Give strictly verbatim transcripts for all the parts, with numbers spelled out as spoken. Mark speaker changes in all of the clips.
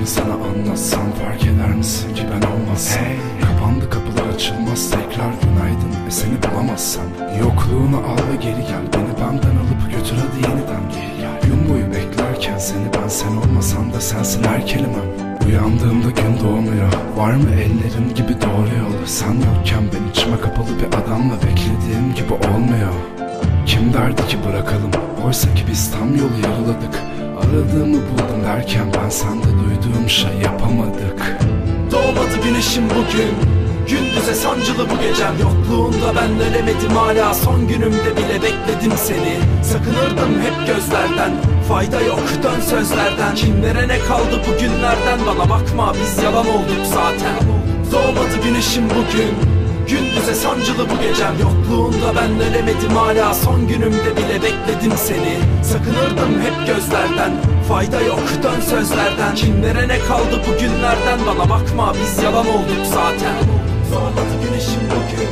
Speaker 1: sana anlatsam fark eder misin ki ben olmazsam? Hey. Kapandı kapılar açılmaz tekrar günaydın, e seni bulamazsam. Yokluğunu al ve geri gel, beni benden alıp götür hadi yeniden geri gel. Gün boyu beklerken seni ben, sen olmasan da sensin her kelimem. Uyandığımda gün doğmuyor, var mı ellerin gibi doğru yol? Sen yokken ben içime kapalı bir adamla beklediğim gibi olmuyor. Kim derdi ki bırakalım, oysa ki biz tam yolu yarıladık. Aradığımı buldum derken ben sende duyduğum şey yapamadık.
Speaker 2: Doğmadı güneşim bugün, gündüze sancılı bu gecem. Yokluğunda ben ölemedim hala, son günümde bile bekledim seni. Sakınırdım hep gözlerden, fayda yok dön sözlerden. Kimlere ne kaldı bugünlerden, bana bakma biz yalan olduk zaten. Doğmadı güneşim bugün, gündüze sancılı bu gecem. Yokluğunda ben ölemedim hala, son günümde bile bekledim seni. Sakınırdım hep gözlerden, fayda yok dön sözlerden. Kimlere ne kaldı bugünlerden, bana bakma biz yalan olduk zaten. Doğmadı güneşim bugün,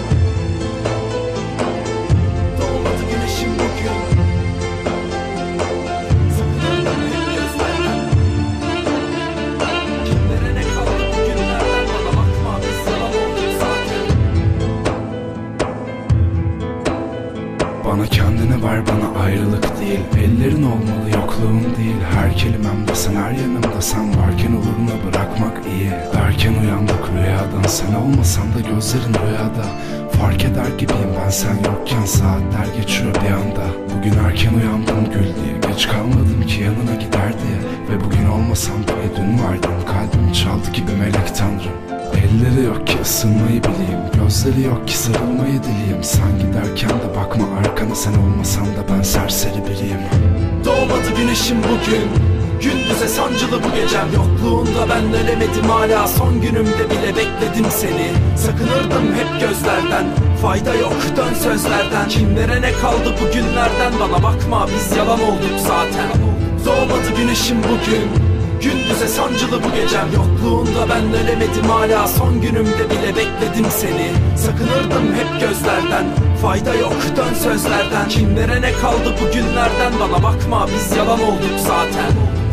Speaker 2: doğmadı güneşim bugün. Sakınırdım hep gözlerden, kimlere ne kaldı bugünlerden, bana bakma biz yalan olduk zaten.
Speaker 1: Bana kendini ver, bana ayrılık değil. Ellerin olmalı, yokluğun değil. Her kelimemde sen, her yanımda sen varken oluruna bırakmak iyi. Derken uyandık rüyadan, sen olmasan da gözlerin rüyada. Fark eder gibiyim ben sen yokken, saatler geçiyor bir anda. Bugün erken uyandım gül diye, geç kalmadım ki yanına gider diye. Ve bugün olmasam bile dün vardın, kalbim çaldı gibi melek tanrım. Elleri yok ki ısınmayı bileyim, gözleri yok ki sarılmayı dileyim. Sen giderken de bakma arkana, sen olmasan da ben serseri biriyim.
Speaker 2: Doğmadı güneşim bugün, gündüze sancılı bu gecem. Yokluğunda ben ölemedim hala, son günümde bile bekledim seni. Sakınırdım hep gözlerden, fayda yok dön sözlerden. Kimlere ne kaldı bugünlerden, bana bakma biz yalan olduk zaten. Doğmadı güneşim bugün, gündüze sancılı bu gecem. Yokluğunda ben ölemedim hala, son günümde bile bekledim seni. Sakınırdım hep gözlerden, fayda yok dön sözlerden. Kimlere ne kaldı bugünlerden, bana bakma biz yalan olduk zaten.